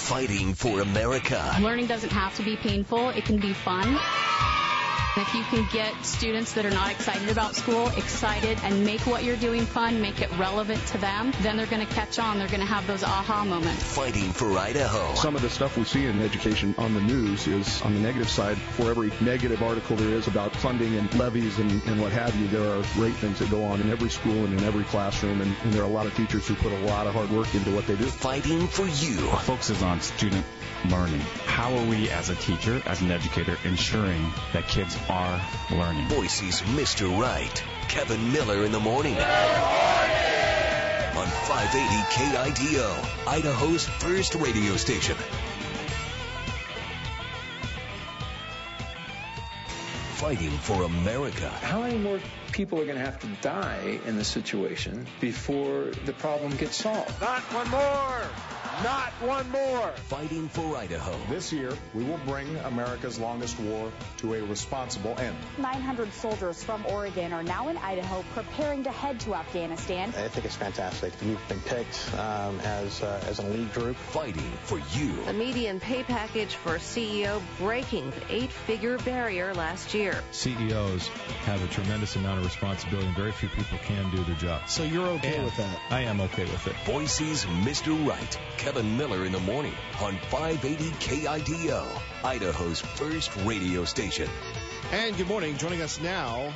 Fighting for America. Learning doesn't have to be painful. It can be fun. If you can get students that are not excited about school excited and make what you're doing fun, make it relevant to them, then they're going to catch on. They're going to have those aha moments. Fighting for Idaho. Some of the stuff we see in education on the news is on the negative side. For every negative article there is about funding and levies and what have you, there are great things that go on in every school and in every classroom, and there are a lot of teachers who put a lot of hard work into what they do. Fighting for you. It focuses on student learning. How are we as a teacher, as an educator, ensuring that kids are learning? Boise's Mr. Right, Kevin Miller in the morning. On 580 KIDO, Idaho's first radio station. Fighting for America. How many more people are going to have to die in this situation before the problem gets solved? Not one more! Not one more! Fighting for Idaho. This year, we will bring America's longest war to a responsible end. 900 soldiers from Oregon are now in Idaho preparing to head to Afghanistan. I think it's fantastic. We've been picked as an elite group. Fighting for you. The median pay package for CEO breaking the 8-figure barrier last year. CEOs have a tremendous amount of responsibility, and very few people can do their job. So you're okay with that? I am okay with it. Boise's Mr. Right, Kevin Miller in the morning on 580 KIDO, Idaho's first radio station. And good morning. Joining us now,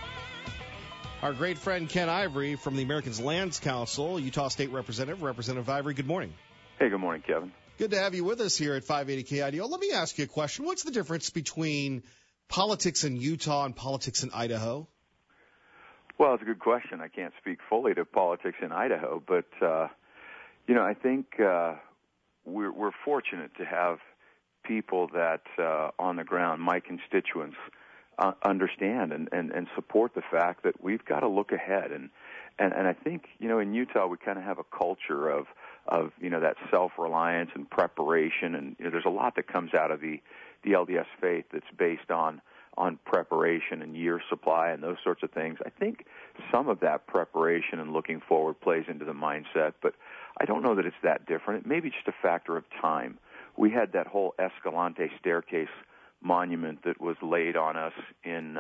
our great friend Ken Ivory from the Americans Lands Council, Utah State Representative. Representative Ivory, good morning. Hey, good morning, Kevin. Good to have you with us here at 580 KIDO. Let me ask you a question. What's the difference between politics in Utah and politics in Idaho? Well, it's a good question. I can't speak fully to politics in Idaho, but I think we're fortunate to have people that on the ground, my constituents, understand and support the fact that we've got to look ahead. And I think, in Utah we kind of have a culture of that self-reliance and preparation, and there's a lot that comes out of the LDS faith that's based on preparation and year supply and those sorts of things. I think some of that preparation and looking forward plays into the mindset, but I don't know that it's that different. It may be just a factor of time. We had that whole Escalante staircase monument that was laid on us in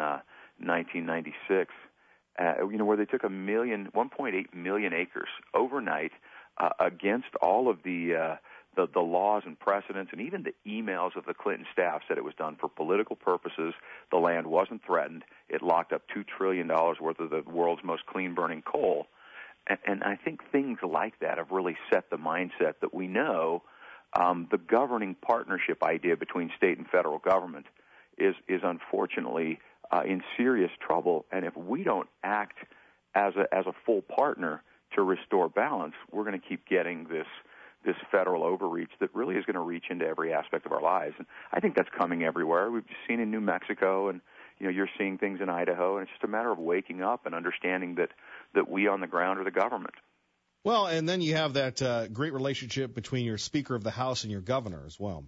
1996, where they took 1.8 million acres overnight against all of the laws and precedents, and even the emails of the Clinton staff said it was done for political purposes. The land wasn't threatened. It locked up $2 trillion worth of the world's most clean-burning coal. And I think things like that have really set the mindset that we know the governing partnership idea between state and federal government is unfortunately in serious trouble. And if we don't act as a full partner to restore balance, we're going to keep getting this federal overreach that really is going to reach into every aspect of our lives. And I think that's coming everywhere. We've seen in New Mexico, and you're seeing things in Idaho, and it's just a matter of waking up and understanding that we on the ground are the government. Well, and then you have that great relationship between your Speaker of the House and your governor as well.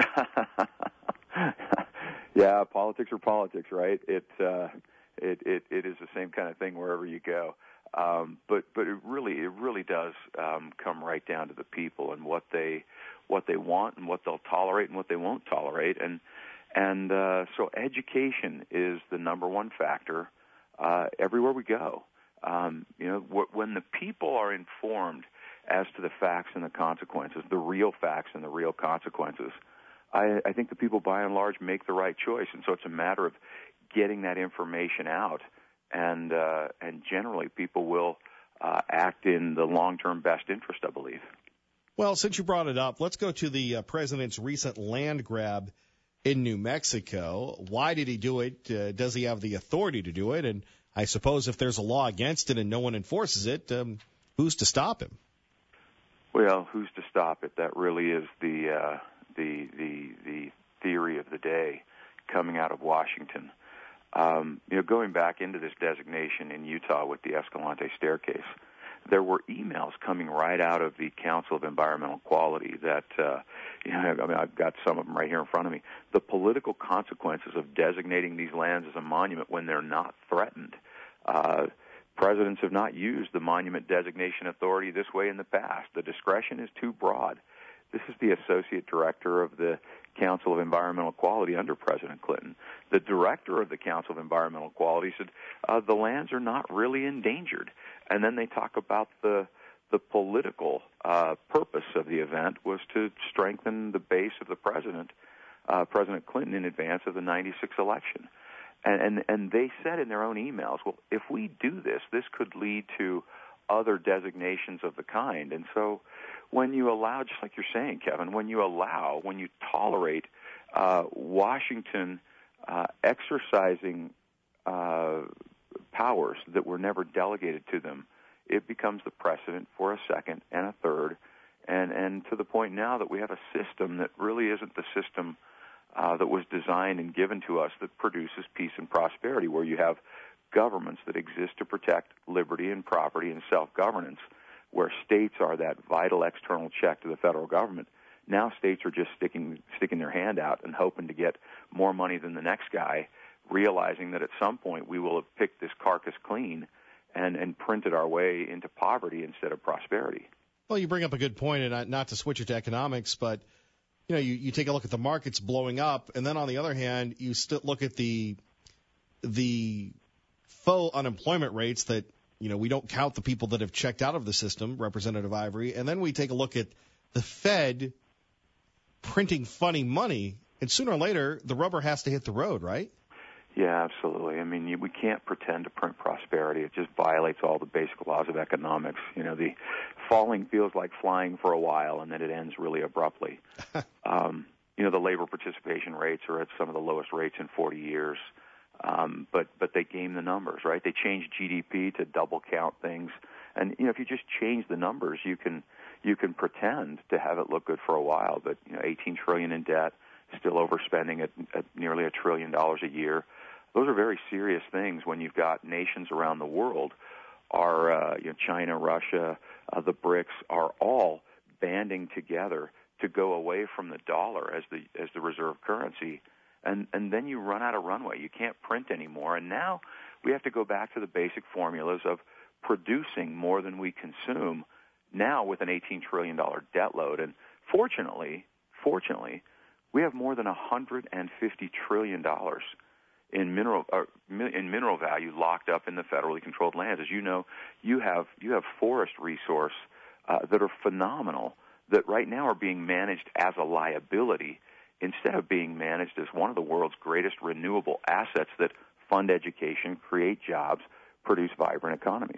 Yeah, politics are politics, right? It is the same kind of thing wherever you go. But it really does come right down to the people and what they want and what they'll tolerate and what they won't tolerate. And so education is the number one factor everywhere we go. When the people are informed as to the facts and the consequences, the real facts and the real consequences, I think the people by and large make the right choice. And so it's a matter of getting that information out, and generally people will act in the long-term best interest, I believe. Well, since you brought it up, let's go to the president's recent land grab in New Mexico. Why did he do it? Does he have the authority to do it? And I suppose if there's a law against it and no one enforces it, who's to stop him? Well, who's to stop it? That really is the theory of the day coming out of Washington. Going back into this designation in Utah with the Escalante staircase, there were emails coming right out of the Council of Environmental Quality that, I've got some of them right here in front of me. The political consequences of designating these lands as a monument when they're not threatened. Presidents have not used the monument designation authority this way in the past. The discretion is too broad. This is the associate director of the Council of Environmental Quality under President Clinton. The director of the Council of Environmental Quality said the lands are not really endangered. And then they talk about the political purpose of the event was to strengthen the base of the President Clinton, in advance of the 96 election. And they said in their own emails, well, if we do this, this could lead to other designations of the kind. And so when you allow, just like you're saying, Kevin, when you tolerate Washington exercising powers that were never delegated to them, it becomes the precedent for a second and a third, and to the point now that we have a system that really isn't the system that was designed and given to us that produces peace and prosperity, where you have governments that exist to protect liberty and property and self-governance, where states are that vital external check to the federal government. Now states are just sticking their hand out and hoping to get more money than the next guy, realizing that at some point we will have picked this carcass clean and printed our way into poverty instead of prosperity. Well, you bring up a good point, and not to switch it to economics, but you take a look at the markets blowing up, and then on the other hand, you still look at the faux unemployment rates that, we don't count the people that have checked out of the system, Representative Ivory, and then we take a look at the Fed printing funny money, and sooner or later, the rubber has to hit the road, right? Yeah, absolutely. I mean, we can't pretend to print prosperity. It just violates all the basic laws of economics. The falling feels like flying for a while, and then it ends really abruptly. The labor participation rates are at some of the lowest rates in 40 years. But they game the numbers, right? They change GDP to double count things. And, if you just change the numbers, you can pretend to have it look good for a while. But, $18 trillion in debt, still overspending at nearly $1 trillion a year. Those are very serious things when you've got nations around the world China, Russia, the BRICS are all banding together to go away from the dollar as the reserve currency. And then you run out of runway. You can't print anymore. And now we have to go back to the basic formulas of producing more than we consume, now with an $18 trillion debt load. And fortunately, we have more than $150 trillion in mineral value locked up in the federally controlled lands. As you know, you have forest resource that are phenomenal, that right now are being managed as a liability instead of being managed as one of the world's greatest renewable assets that fund education, create jobs, produce vibrant economies.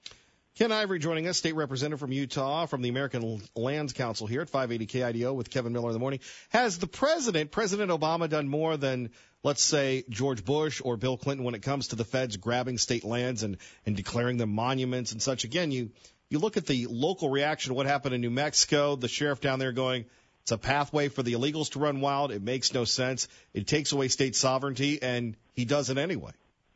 Ken Ivory joining us, state representative from Utah, from the American Lands Council here at 580 KIDO with Kevin Miller in the morning. Has President Obama, done more than, let's say, George Bush or Bill Clinton when it comes to the feds grabbing state lands and declaring them monuments and such? Again, you look at the local reaction to what happened in New Mexico, the sheriff down there going, it's a pathway for the illegals to run wild. It makes no sense. It takes away state sovereignty, and he does it anyway.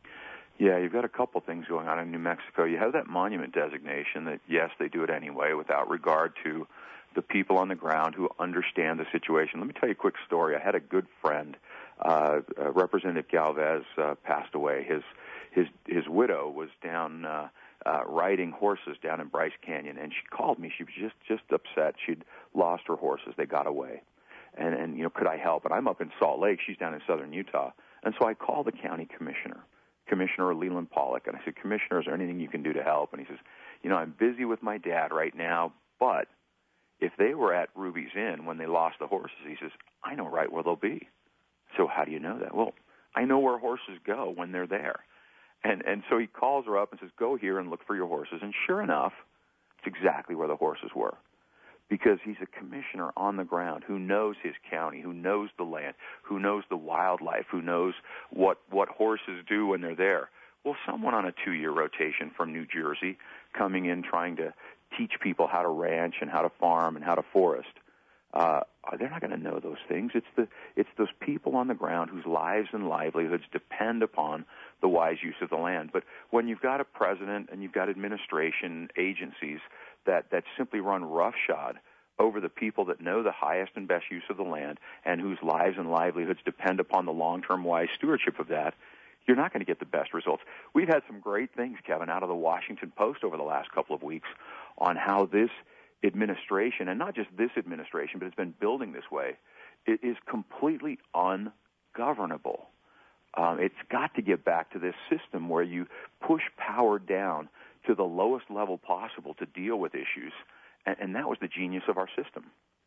Yeah, you've got a couple things going on in New Mexico. You have that monument designation that, yes, they do it anyway without regard to the people on the ground who understand the situation. Let me tell you a quick story. I had a good friend, Representative Galvez, passed away. His widow was down riding horses down in Bryce Canyon, and she called me. She was just upset. She'd lost her horses. They got away. And could I help? And I'm up in Salt Lake. She's down in southern Utah. And so I called the county commissioner, Commissioner Leland Pollock, and I said, Commissioner, is there anything you can do to help? And he says, I'm busy with my dad right now, but if they were at Ruby's Inn when they lost the horses, he says, I know right where they'll be. So how do you know that? Well, I know where horses go when they're there. And so he calls her up and says, go here and look for your horses. And sure enough, it's exactly where the horses were, because he's a commissioner on the ground who knows his county, who knows the land, who knows the wildlife, who knows what horses do when they're there. Well, someone on a 2-year rotation from New Jersey coming in trying to teach people how to ranch and how to farm and how to forest, they're not going to know those things. It's those people on the ground whose lives and livelihoods depend upon the wise use of the land. But when you've got a president and you've got administration agencies that simply run roughshod over the people that know the highest and best use of the land and whose lives and livelihoods depend upon the long-term wise stewardship of that, you're not going to get the best results. We've had some great things, Kevin, out of the Washington Post over the last couple of weeks on how this administration, and not just this administration, but it's been building this way, it is completely ungovernable. It's got to get back to this system where you push power down to the lowest level possible to deal with issues, and that was the genius of our system.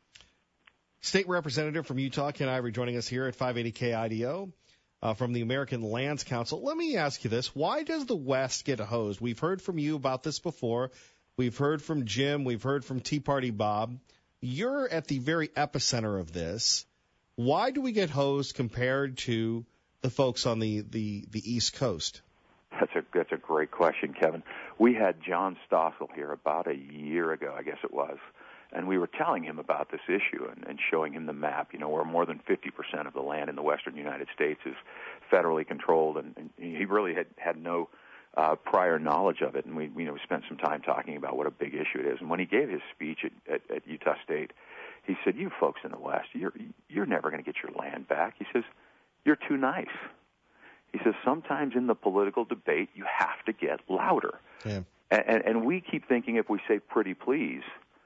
State Representative from Utah, Ken Ivory, joining us here at 580 KIDO from the American Lands Council. Let me ask you this. Why does the West get hosed? We've heard from you about this before. We've heard from Jim. We've heard from Tea Party Bob. You're at the very epicenter of this. Why do we get hosed compared to the folks on the East Coast? That's a great question, Kevin. We had John Stossel here about a year ago, I guess it was, and we were telling him about this issue and showing him the map, where more than 50% of the land in the western United States is federally controlled, and he really had no prior knowledge of it, and we spent some time talking about what a big issue it is. And when he gave his speech at Utah State, he said, "You folks in the West, you're never going to get your land back." He says, "You're too nice." He says, "Sometimes in the political debate, you have to get louder." Yeah. And we keep thinking if we say pretty please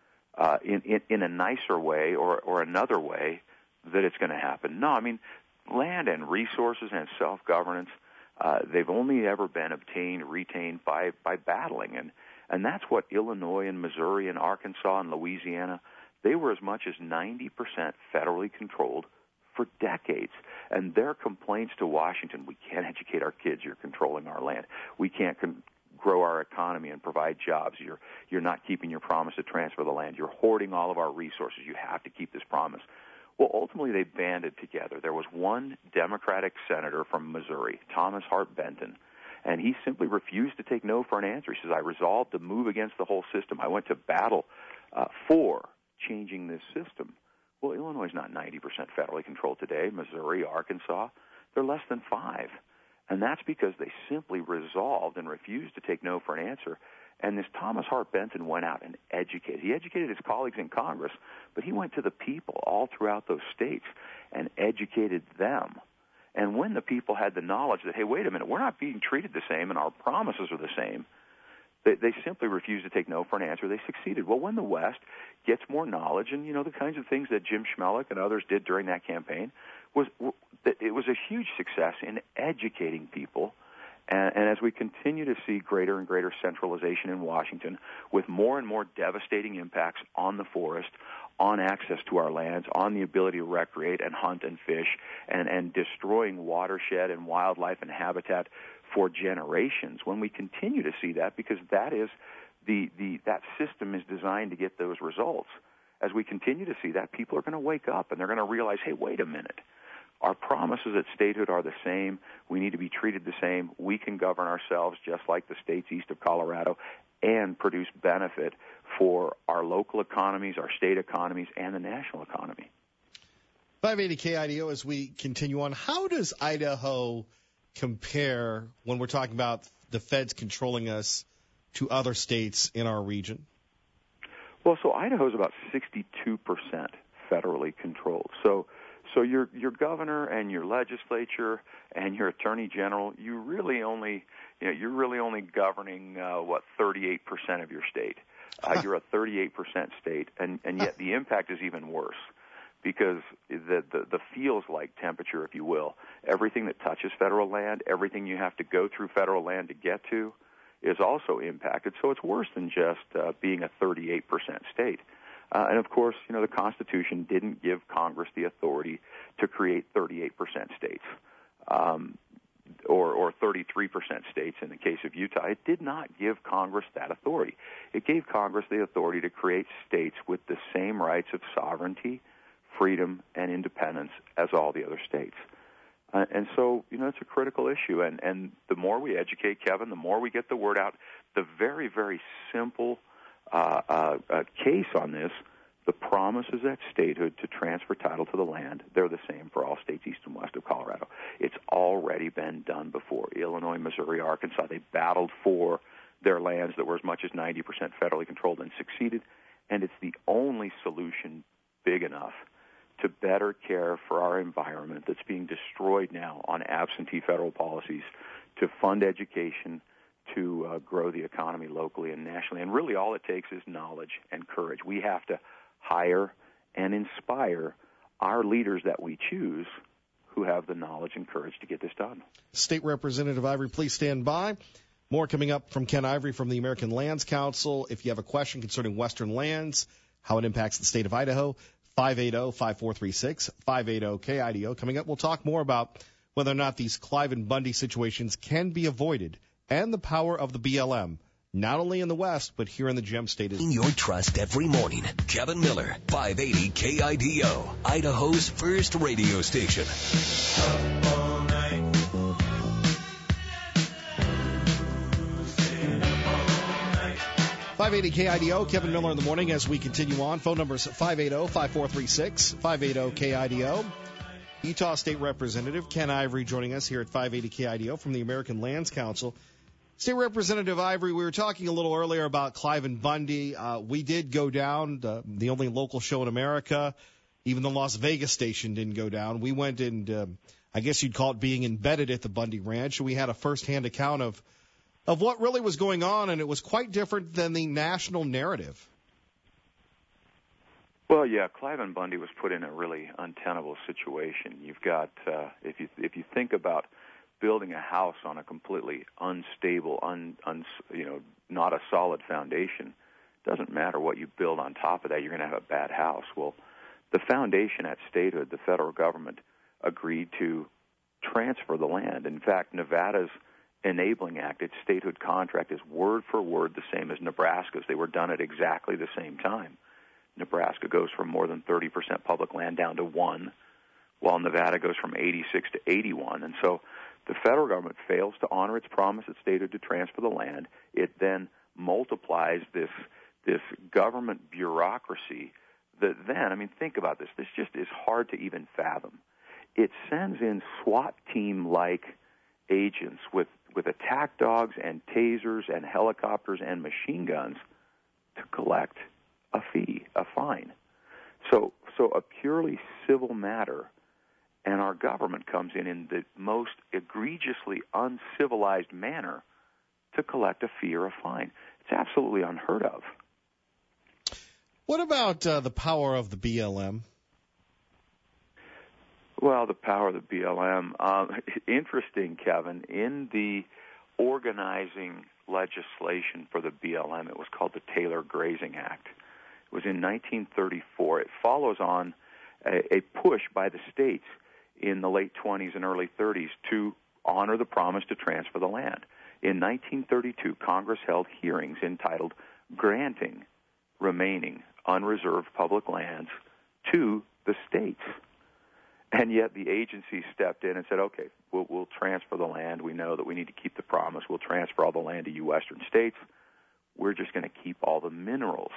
in a nicer way or another way that it's going to happen. No, I mean, land and resources and self-governance, they've only ever been retained by battling. And that's what Illinois and Missouri and Arkansas and Louisiana, they were as much as 90% federally controlled for decades. And their complaints to Washington, we can't educate our kids, you're controlling our land. We can't grow our economy and provide jobs. You're not keeping your promise to transfer the land. You're hoarding all of our resources. You have to keep this promise. Well, ultimately, they banded together. There was one Democratic senator from Missouri, Thomas Hart Benton, and he simply refused to take no for an answer. He says, "I resolved to move against the whole system. I went to battle for changing this system." Well, Illinois is not 90% federally controlled today. Missouri, Arkansas, they're less than 5%. And that's because they simply resolved and refused to take no for an answer. And this Thomas Hart Benton went out and educated. He educated his colleagues in Congress, but he went to the people all throughout those states and educated them. And when the people had the knowledge that, hey, wait a minute, we're not being treated the same and our promises are the same, they simply refused to take no for an answer. They succeeded. Well, when the West gets more knowledge, and, the kinds of things that Jim Schmelik and others did during that campaign, it was a huge success in educating people. And as we continue to see greater and greater centralization in Washington with more and more devastating impacts on the forest, on access to our lands, on the ability to recreate and hunt and fish, and destroying watershed and wildlife and habitat for generations, when we continue to see that, because that is that system is designed to get those results. As we continue to see that, people are going to wake up and they're going to realize, hey, wait a minute. Our promises at statehood are the same. We need to be treated the same. We can govern ourselves just like the states east of Colorado and produce benefit for our local economies, our state economies, and the national economy. 580 KIDO, as we continue on, how does Idaho compare when we're talking about the feds controlling us to other states in our region? Well, so Idaho is about 62% federally controlled. So your governor and your legislature and your attorney general, you're really only governing 38% of your state. You're a 38% state, and yet the impact is even worse, because the feels-like temperature, if you will, everything that touches federal land, everything you have to go through federal land to get to, is also impacted. So it's worse than just being a 38% state. And, of course, the Constitution didn't give Congress the authority to create 38% states or 33% states in the case of Utah. It did not give Congress that authority. It gave Congress the authority to create states with the same rights of sovereignty, freedom, and independence as all the other states. And so, it's a critical issue. And the more we educate, Kevin, the more we get the word out. The very, very simple case on this, the promises at statehood to transfer title to the land, they're the same for all states east and west of Colorado. It's already been done before. Illinois, Missouri, Arkansas, they battled for their lands that were as much as 90% federally controlled and succeeded. And it's the only solution big enough to better care for our environment that's being destroyed now on absentee federal policies, to fund education, to grow the economy locally and nationally. And really all it takes is knowledge and courage. We have to hire and inspire our leaders that we choose who have the knowledge and courage to get this done. State Representative Ivory, please stand by. More coming up from Ken Ivory from the American Lands Council. If you have a question concerning Western lands, how it impacts the state of Idaho, 580-5436, 580-KIDO. Coming up, we'll talk more about whether or not these Cliven Bundy situations can be avoided and the power of the BLM, not only in the West, but here in the Gem State. In your trust every morning. Kevin Miller, 580 KIDO, Idaho's first radio station. 580 KIDO, Kevin Miller in the morning as we continue on. Phone numbers 580-5436, 580-KIDO. Utah State Representative Ken Ivory joining us here at 580 KIDO from the American Lands Council. State Representative Ivory, we were talking a little earlier about Cliven Bundy. We did go down, the only local show in America. Even the Las Vegas station didn't go down. We went and I guess you'd call it being embedded at the Bundy Ranch. We had a firsthand account of what really was going on, and it was quite different than the national narrative. Well, yeah, Cliven Bundy was put in a really untenable situation. You've got, if you think about building a house on a completely unstable, not a solid foundation, it doesn't matter what you build on top of that, you're going to have a bad house. Well, the foundation at statehood, the federal government, agreed to transfer the land. In fact, Nevada's Enabling Act, its statehood contract, is word for word the same as Nebraska's. They were done at exactly the same time. Nebraska goes from more than 30% public land down to 1%, while Nevada goes from 86 to 81. And so the federal government fails to honor its promise at statehood to transfer the land. It then multiplies this government bureaucracy that then, I mean, think about this. This just is hard to even fathom. It sends in SWAT team-like agents with attack dogs and tasers and helicopters and machine guns to collect a fee, a fine. So a purely civil matter, and our government comes in the most egregiously uncivilized manner to collect a fee or a fine. It's absolutely unheard of. What about the power of the BLM? Well, the power of the BLM. Interesting, Kevin. In the organizing legislation for the BLM, it was called the Taylor Grazing Act. It was in 1934. It follows on a push by the states in the late 20s and early 30s to honor the promise to transfer the land. In 1932, Congress held hearings entitled Granting Remaining Unreserved Public Lands to the States. And yet the agency stepped in and said, okay, we'll transfer the land. We know that we need to keep the promise. We'll transfer all the land to you western states. We're just going to keep all the minerals.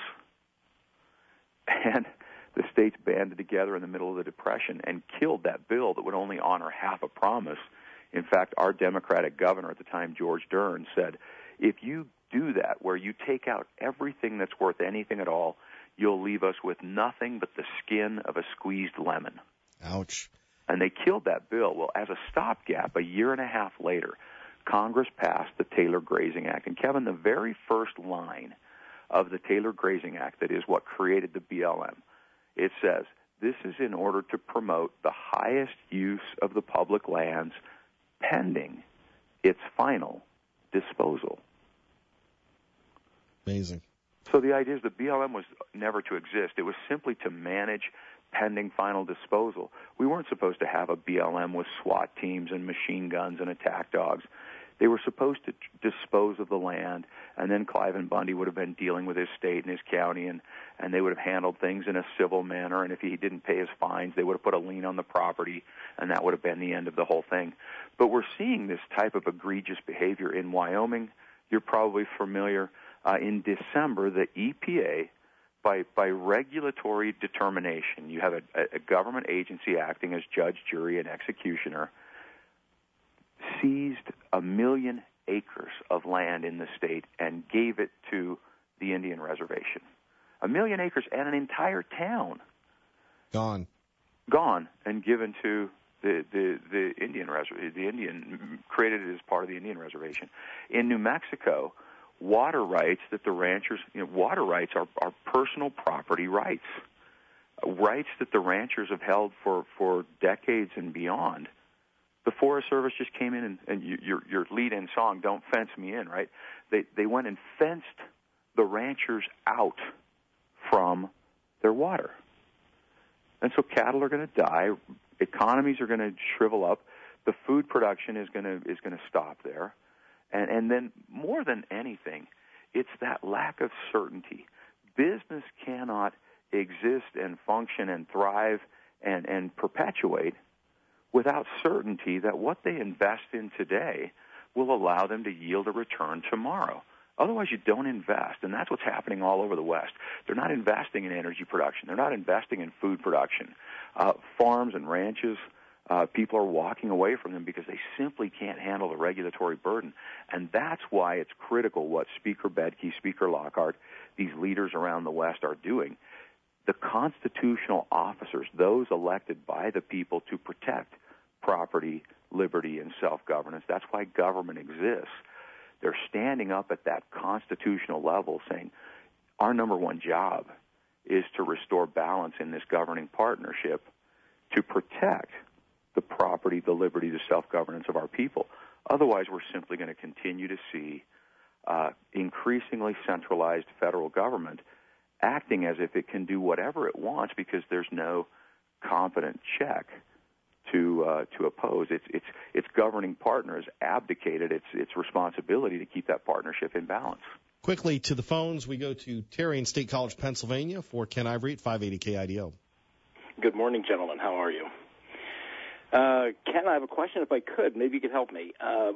And the states banded together in the middle of the Depression and killed that bill that would only honor half a promise. In fact, our Democratic governor at the time, George Dern, said, if you do that, where you take out everything that's worth anything at all, you'll leave us with nothing but the skin of a squeezed lemon. Ouch. And they killed that bill. Well, as a stopgap, a year and a half later, Congress passed the Taylor Grazing Act. And, Kevin, the very first line of the Taylor Grazing Act, that is what created the BLM, it says, this is in order to promote the highest use of the public lands pending its final disposal. Amazing. So the idea is the BLM was never to exist. It was simply to manage pending final disposal. We weren't supposed to have a BLM with SWAT teams and machine guns and attack dogs. They were supposed to dispose of the land, and then Cliven Bundy would have been dealing with his state and his county, and they would have handled things in a civil manner, and if he didn't pay his fines, they would have put a lien on the property, and that would have been the end of the whole thing. But we're seeing this type of egregious behavior in Wyoming. You're probably familiar. In December, the EPA, by regulatory determination, you have a government agency acting as judge, jury, and executioner, seized 1 million acres of land in the state and gave it to the Indian reservation. 1 million acres and an entire town. Gone and given to the Indian created it as part of the Indian reservation. In New Mexico, water rights that the ranchers, water rights are personal property rights, rights that the ranchers have held for decades and beyond. The Forest Service just came in and your lead-in song, "Don't Fence Me In," right? They went and fenced the ranchers out from their water. And so cattle are going to die, economies are going to shrivel up, the food production is going to stop there. And then more than anything, it's that lack of certainty. Business cannot exist and function and thrive and perpetuate without certainty that what they invest in today will allow them to yield a return tomorrow. Otherwise, you don't invest, and that's what's happening all over the West. They're not investing in energy production. They're not investing in food production. Farms and ranches, people are walking away from them because they simply can't handle the regulatory burden. And that's why it's critical what Speaker Bedke, Speaker Lockhart, these leaders around the West are doing. The constitutional officers, those elected by the people to protect property, liberty, and self-governance, that's why government exists. They're standing up at that constitutional level saying, our number one job is to restore balance in this governing partnership to protect the property, the liberty, the self-governance of our people. Otherwise, we're simply going to continue to see increasingly centralized federal government acting as if it can do whatever it wants because there's no competent check to oppose. Its governing partner has abdicated its responsibility to keep that partnership in balance. Quickly to the phones, we go to Terry in State College, Pennsylvania, for Ken Ivory at 580 KIDO. Good morning, gentlemen. How are you? Ken, I have a question if I could. Maybe you could help me.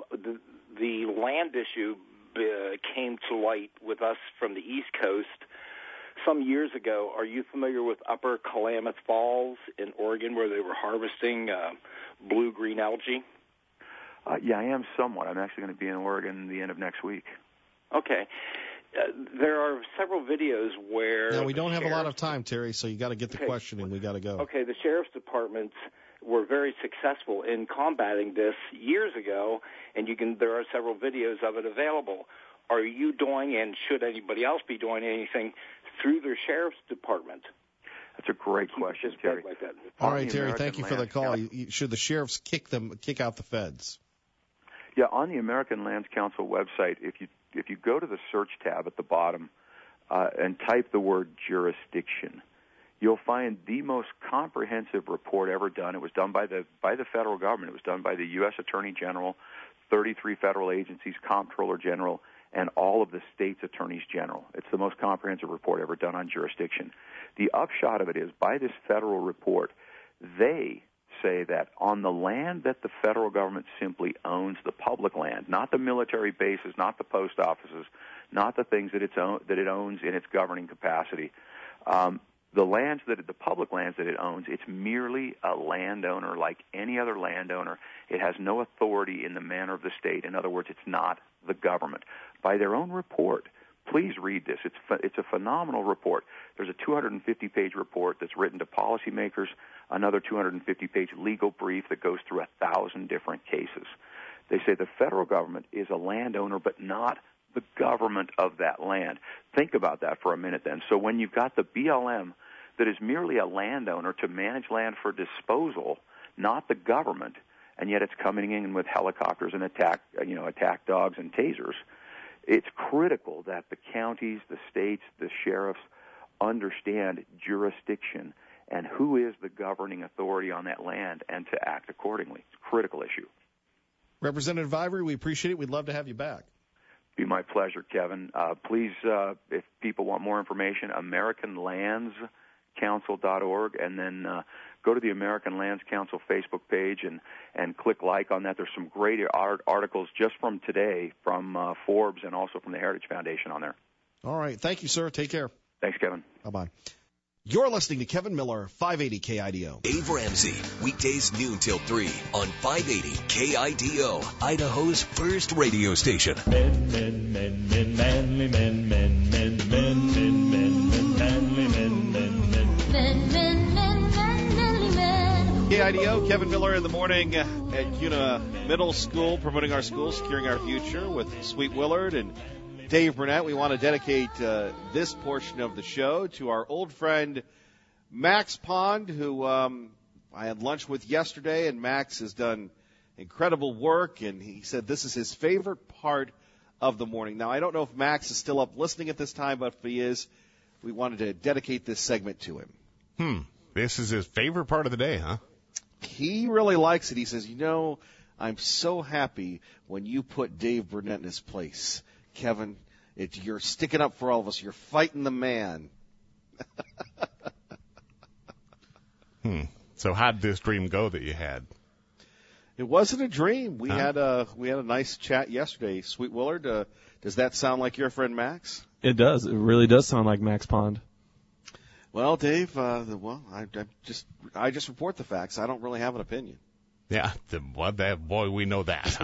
The land issue came to light with us from the East Coast some years ago. Are you familiar with Upper Klamath Falls in Oregon where they were harvesting blue-green algae? Yeah, I am somewhat. I'm actually going to be in Oregon the end of next week. Okay. There are several videos where... Now, we don't have a lot of time, Terry, so you got to get the question and we got to go. Okay, the sheriff's departments were very successful in combating this years ago, and there are several videos of it available. Are you doing, and should anybody else be doing anything through their sheriff's department? That's a great question, Terry. Like that. All right, Terry, thank you for the call. Should the sheriffs kick out the feds? Yeah, on the American Lands Council website, if you go to the search tab at the bottom and type the word jurisdiction, you'll find the most comprehensive report ever done. It was done by the federal government. It was done by the U.S. Attorney General, 33 federal agencies, Comptroller General, and all of the state's attorneys general. It's the most comprehensive report ever done on jurisdiction. The upshot of it is, by this federal report, they say that on the land that the federal government simply owns, the public land, not the military bases, not the post offices, not the things that it owns in its governing capacity, the public lands that it owns, it's merely a landowner like any other landowner. It has no authority in the manner of the state. In other words, it's not the government. By their own report, please read this. It's a phenomenal report. There's a 250-page report that's written to policymakers, another 250-page legal brief that goes through 1,000 different cases. They say the federal government is a landowner, but not the government of that land. Think about that for a minute then. So when you've got the BLM that is merely a landowner to manage land for disposal, not the government, and yet it's coming in with helicopters and attack dogs and tasers, it's critical that the counties, the states, the sheriffs understand jurisdiction and who is the governing authority on that land and to act accordingly. It's a critical issue. Representative Ivory, we appreciate it. We'd love to have you back. Be my pleasure, Kevin. Please, if people want more information, AmericanLandsCouncil.org, and then go to the American Lands Council Facebook page and click like on that. There's some great articles just from today from Forbes and also from the Heritage Foundation on there. All right. Thank you, sir. Take care. Thanks, Kevin. Bye-bye. You're listening to Kevin Miller, 580 KIDO. Dave Ramsey, weekdays noon till 3 on 580 KIDO, Idaho's first radio station. Men, manly men, manly men. KIDO, Kevin Miller in the morning at CUNA Middle School, promoting our school, securing our future with Sweet Willard and Dave Burnett. We want to dedicate this portion of the show to our old friend Max Pond, who I had lunch with yesterday, and Max has done incredible work, and he said this is his favorite part of the morning. Now, I don't know if Max is still up listening at this time, but if he is, we wanted to dedicate this segment to him. This is his favorite part of the day, huh? He really likes it. He says, I'm so happy when you put Dave Burnett in his place. Kevin, you're sticking up for all of us. You're fighting the man. So how did this dream go that you had? It wasn't a dream. We had a nice chat yesterday. Sweet Willard, does that sound like your friend Max? It does. It really does sound like Max Pond. Well, Dave, I just report the facts. I don't really have an opinion. Yeah, boy, we know that,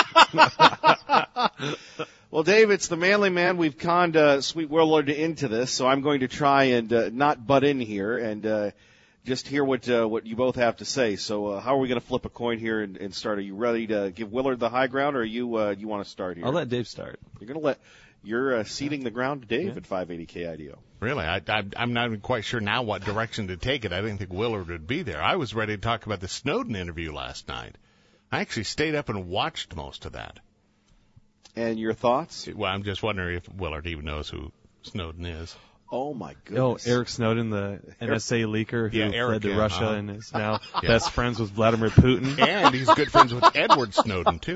huh? Well, Dave, it's the manly man. We've conned Sweet Willard into this, so I'm going to try and not butt in here and just hear what you both have to say. So how are we going to flip a coin here and start? Are you ready to give Willard the high ground, or you want to start here? I'll let Dave start. You're ceding the ground to Dave at 580 KIDO. Really? I'm not even quite sure now what direction to take it. I didn't think Willard would be there. I was ready to talk about the Snowden interview last night. I actually stayed up and watched most of that. And your thoughts? Well, I'm just wondering if Willard even knows who Snowden is. Oh, my goodness. Eric Snowden, the NSA leaker who fled to Russia and is now Yeah. best friends with Vladimir Putin. And he's good friends with Edward Snowden, too.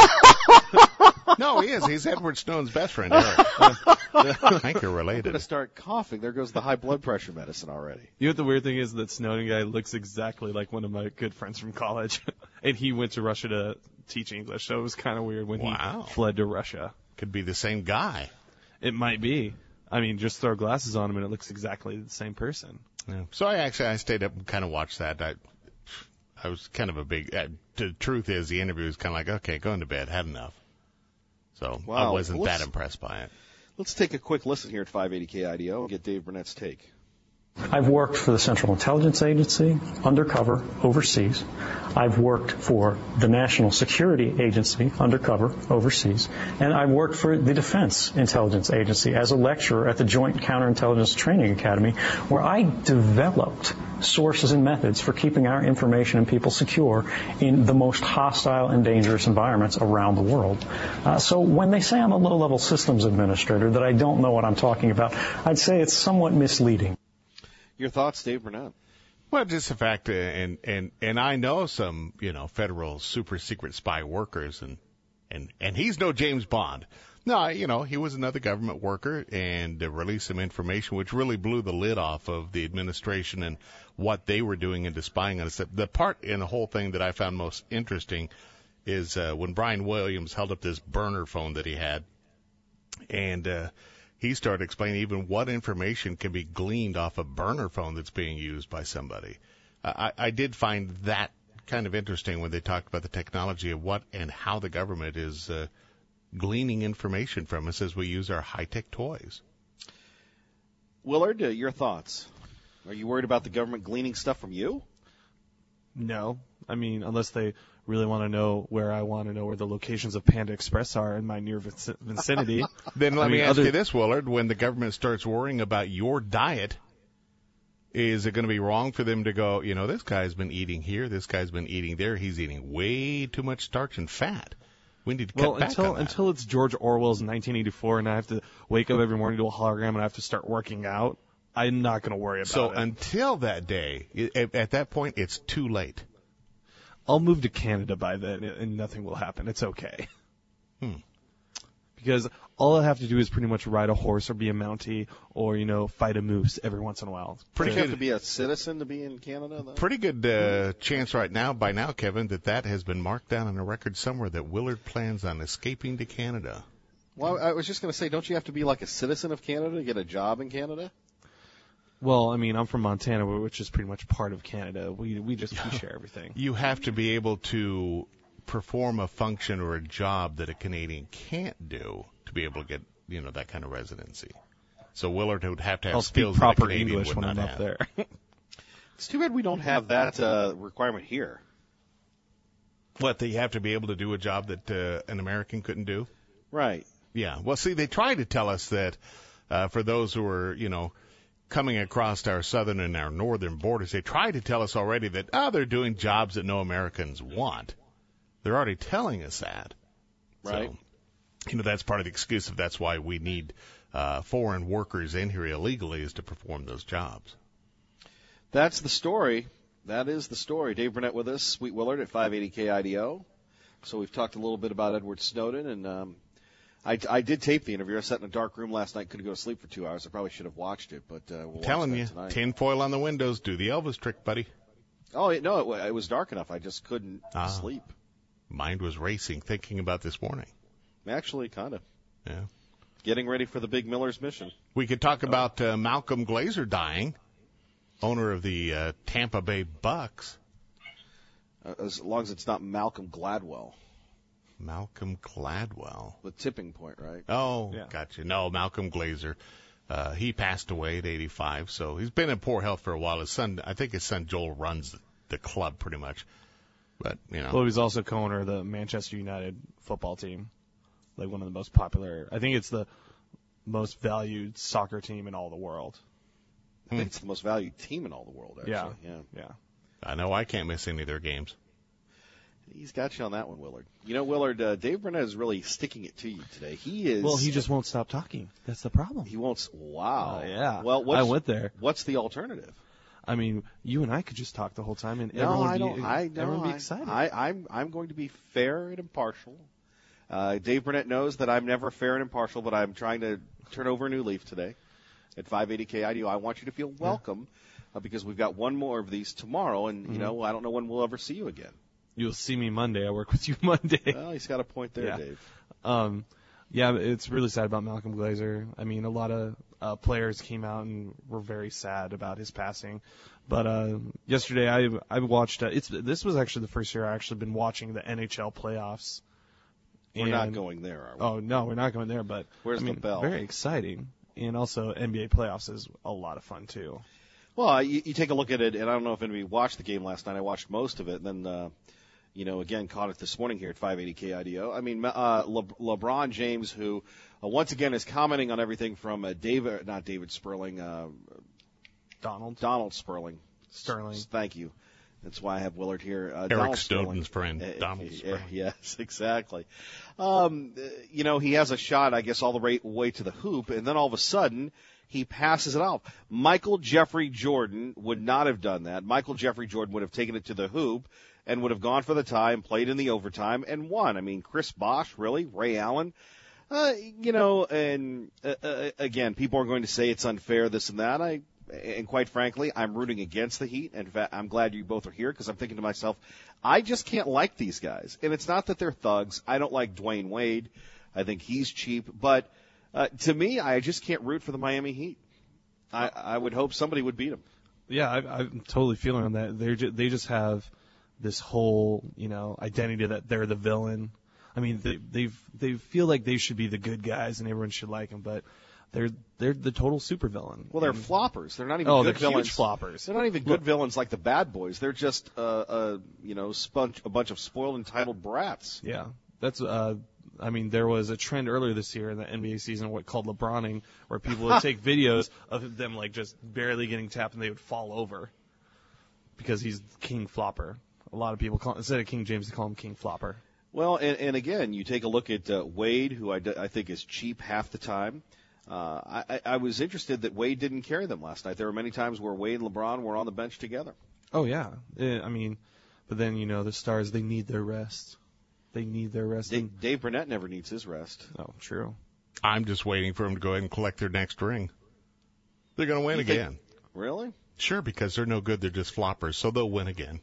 No, he is. He's Edward Snowden's best friend, Eric. I think you're related. I'm going to start coughing. There goes the high blood pressure medicine already. You know what the weird thing is? That Snowden guy looks exactly like one of my good friends from college. And he went to Russia to teach English, so it was kind of weird when he fled to Russia. Could be the same guy. It might be. I mean, just throw glasses on him and it looks exactly the same person. Yeah. So I stayed up and kind of watched that. I was kind of a big, the truth is the interview was kind of like, okay, going to bed, had enough. So I wasn't that impressed by it. Let's take a quick listen here at 580 KIDO and get Dave Burnett's take. I've worked for the Central Intelligence Agency, undercover, overseas. I've worked for the National Security Agency, undercover, overseas. And I've worked for the Defense Intelligence Agency as a lecturer at the Joint Counterintelligence Training Academy, where I developed sources and methods for keeping our information and people secure in the most hostile and dangerous environments around the world. So when they say I'm a low-level systems administrator, that I don't know what I'm talking about, I'd say it's somewhat misleading. Your thoughts, Dave Burnett? Well, just the fact, and I know some, federal super secret spy workers, and he's no James Bond. No, he was another government worker and released some information which really blew the lid off of the administration and what they were doing into spying on us. The part in the whole thing that I found most interesting is when Brian Williams held up this burner phone that he had, and he started explaining even what information can be gleaned off a burner phone that's being used by somebody. I did find that kind of interesting when they talked about the technology of what and how the government is gleaning information from us as we use our high-tech toys. Willard, your thoughts? Are you worried about the government gleaning stuff from you? No. I mean, unless they really want to know where I want to know where the locations of Panda Express are in my near vicinity. Then let me ask you this, Willard. When the government starts worrying about your diet, is it going to be wrong for them to go, this guy's been eating here, this guy's been eating there, he's eating way too much starch and fat. We need to cut back on that. Until it's George Orwell's 1984 and I have to wake up every morning to a hologram and I have to start working out, I'm not going to worry about it. So until that day, at that point, it's too late. I'll move to Canada by then, and nothing will happen. It's okay. Because all I have to do is pretty much ride a horse or be a Mountie or, fight a moose every once in a while. Pretty good. You have to be a citizen to be in Canada, though? Pretty good chance by now, Kevin, that has been marked down on a record somewhere that Willard plans on escaping to Canada. Well, I was just going to say, don't you have to be like a citizen of Canada to get a job in Canada? Well, I mean, I'm from Montana, which is pretty much part of Canada. We share everything. You have to be able to perform a function or a job that a Canadian can't do to be able to get, that kind of residency. So Willard would have to have skills proper that a Canadian English would when not I'm have. Up there. It's too bad we don't have that requirement here. What, they have to be able to do a job that an American couldn't do? Right. Yeah. Well, see, they try to tell us that for those who are, coming across our southern and our northern borders, they try to tell us already that, they're doing jobs that no Americans want. They're already telling us that. Right. So, that's part of the excuse of that's why we need foreign workers in here illegally is to perform those jobs. That's the story. That is the story. Dave Burnett with us, Sweet Willard at 580 KIDO. So we've talked a little bit about Edward Snowden, and I did tape the interview. I sat in a dark room last night, couldn't go to sleep for 2 hours. I probably should have watched it, but we'll watch telling that you, tonight. tinfoil on the windows, do the Elvis trick, buddy. Oh, no, it was dark enough. I just couldn't sleep. Mind was racing, thinking about this morning. Actually, kind of. Yeah. Getting ready for the big Miller's mission. We could talk about Malcolm Glazer dying, owner of the Tampa Bay Bucks. As long as it's not Malcolm Gladwell. Malcolm Gladwell. The tipping point, right? Oh, yeah. Gotcha. No, Malcolm Glazer. He passed away at 85, so he's been in poor health for a while. I think his son Joel runs the club pretty much. But, Well, he's also co-owner of the Manchester United football team. Like one of the most popular. I think it's the most valued soccer team in all the world. I think it's the most valued team in all the world, actually. Yeah. I know I can't miss any of their games. He's got you on that one, Willard. Willard, Dave Burnett is really sticking it to you today. He is. Well, he just won't stop talking. That's the problem. He won't. Wow. Yeah. Well, I went there. What's the alternative? I mean, you and I could just talk the whole time, and everyone would be excited. I'm going to be fair and impartial. Dave Burnett knows that I'm never fair and impartial, but I'm trying to turn over a new leaf today at 580 KIDO. I want you to feel welcome because we've got one more of these tomorrow, and, I don't know when we'll ever see you again. You'll see me Monday. I work with you Monday. Well, he's got a point there, Dave. It's really sad about Malcolm Glazer. I mean, a lot of players came out and were very sad about his passing. But yesterday I watched. This was actually the first year I actually been watching the NHL playoffs. We're not going there, are we? Oh no, we're not going there. But where's the bell? Very exciting, and also NBA playoffs is a lot of fun too. Well, you take a look at it, and I don't know if anybody watched the game last night. I watched most of it, and then. Again, caught it this morning here at 580 KIDO. I mean, LeBron James, who once again is commenting on everything from David Sperling, Donald Sperling. Sterling. Thank you. That's why I have Willard here. Eric Snowden's friend, Donald Sperling. Yes, exactly. He has a shot, I guess, all the way to the hoop, and then all of a sudden he passes it off. Michael Jeffrey Jordan would not have done that. Michael Jeffrey Jordan would have taken it to the hoop and would have gone for the tie and played in the overtime and won. I mean, Chris Bosh, really? Ray Allen? Again, people are going to say it's unfair, this and that. And quite frankly, I'm rooting against the Heat. In fact, I'm glad you both are here because I'm thinking to myself, I just can't like these guys. And it's not that they're thugs. I don't like Dwayne Wade. I think he's cheap. But to me, I just can't root for the Miami Heat. I would hope somebody would beat them. Yeah, I'm totally feeling on that. They just have this whole, identity that they're the villain. I mean, they feel like they should be the good guys and everyone should like them, but they're the total supervillain. Well, they're floppers. They're not even good villains. Huge floppers. They're not even good villains like the bad boys. They're just a bunch of spoiled, entitled brats. Yeah, that's. There was a trend earlier this year in the NBA season called LeBroning, where people would take videos of them like just barely getting tapped and they would fall over because he's King Flopper. A lot of people instead of King James, they call him King Flopper. Well, and again, you take a look at Wade, who I think is cheap half the time. I was interested that Wade didn't carry them last night. There were many times where Wade and LeBron were on the bench together. Oh, yeah. But then, the stars, they need their rest. They need their rest. Dave Burnett never needs his rest. Oh, true. I'm just waiting for them to go ahead and collect their next ring. They're going to win again. Really? Sure, because they're no good. They're just floppers, so they'll win again.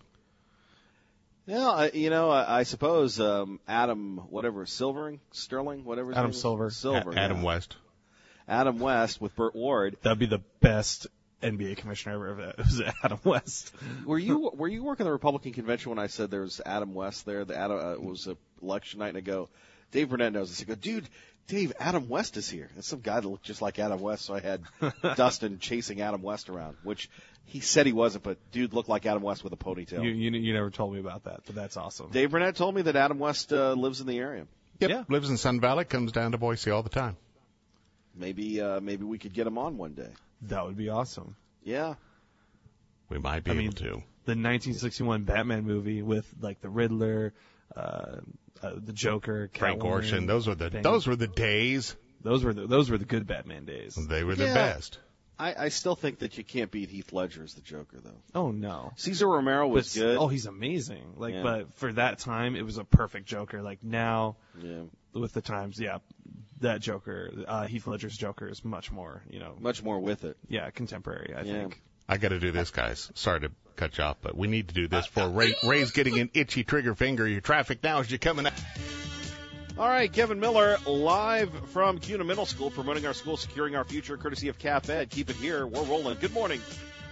Yeah, I suppose Adam, Sterling, whatever. Adam Silver. Adam West. Adam West with Burt Ward. That'd be the best NBA commissioner ever. It was Adam West. Were you working the Republican convention when I said there was Adam West there? It was an election night, and I go, Dave Burnett knows this. I go, dude, Dave, Adam West is here. That's some guy that looked just like Adam West, so I had Dustin chasing Adam West around, which he said he wasn't, but dude looked like Adam West with a ponytail. You never told me about that, but that's awesome. Dave Burnett told me that Adam West lives in the area. Yep, Yeah. lives in Sun Valley, comes down to Boise all the time. Maybe we could get him on one day. That would be awesome. Yeah. We might be able to. The 1961 Batman movie with like the Riddler, the Joker, Frank Catwoman, Gorshin. Those were the days. Those were the good Batman days. They were the best. I still think that you can't beat Heath Ledger as the Joker, though. Oh no, Cesar Romero was good. Oh, he's amazing. But for that time, it was a perfect Joker. Like now, with the times, that Joker, Heath Ledger's Joker is much more, much more with it. Yeah, contemporary. I think. I got to do this, guys. Sorry to cut you off, but we need to do this for Ray's getting an itchy trigger finger. Your traffic now as you're coming out. All right, Kevin Miller, live from CUNA Middle School, promoting our school, securing our future, courtesy of CAF Ed. Keep it here. We're rolling. Good morning.